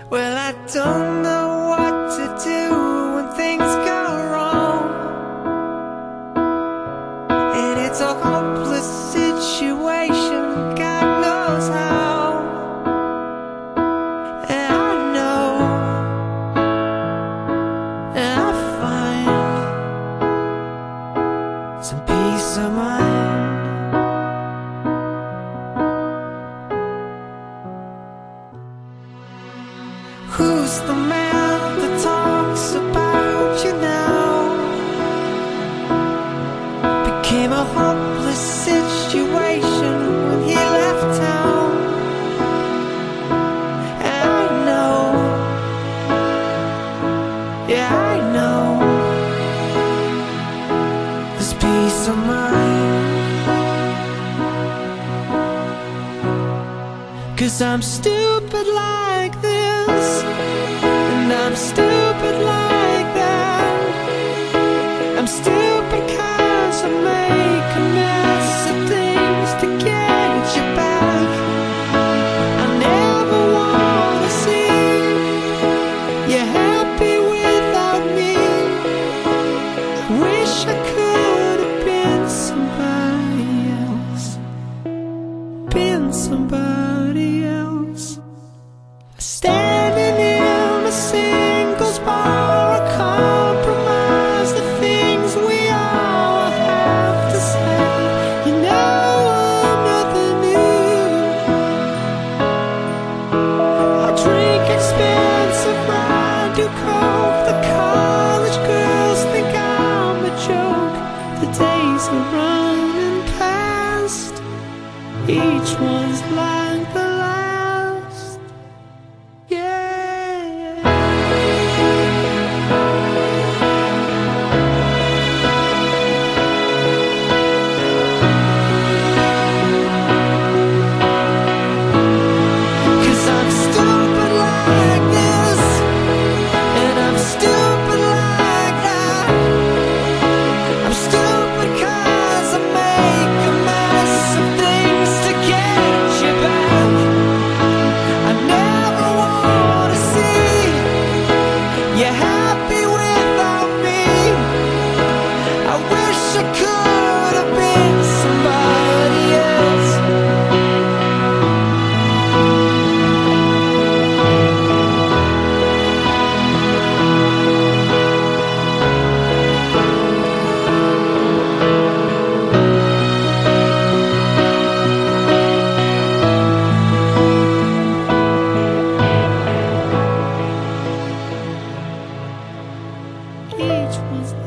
Well, I don't know what to do when things go wrong, and it's a hopeless situation, God knows how. And I know, and I find some peace of mind. Who's the man that talks about you now? Became a hopeless situation when he left town. And I know, yeah, I know, there's peace of mind. 'Cause I'm stupid like this, and I'm stupid like that. I'm stupid 'cause I make a mess of things to get you back. I never wanna see you happy without me. I wish I could have been somebody else, been somebody else. Standing in a singles bar, a compromise, the things we all have to say. You know I'm nothing new. I drink expensive, ride to coke. The college girls think I'm a joke. The days are running past, each one's like the last. Yeah. 'Cause I'm stupid like this, and I'm stupid like that. I'm stupid 'cause I make a mess of things to get you back. I never wanna see you happy without me. I wish I could have been somebody else. Each one's